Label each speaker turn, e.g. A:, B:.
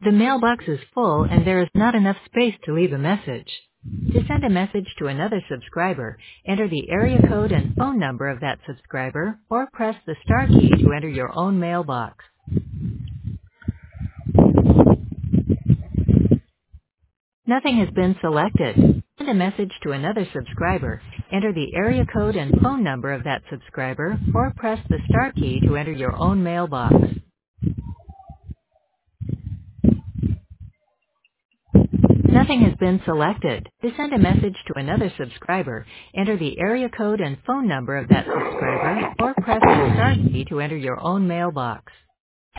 A: The mailbox is full and there is not enough space to leave a message. To send a message to another subscriber, enter the area code and phone number of that subscriber or press the star key to enter your own mailbox. Nothing has been selected. To send a message to another subscriber, enter the area code and phone number of that subscriber or press the star key to enter your own mailbox. Nothing has been selected. To send a message to another subscriber, enter the area code and phone number of that subscriber or press the star key to enter your own mailbox.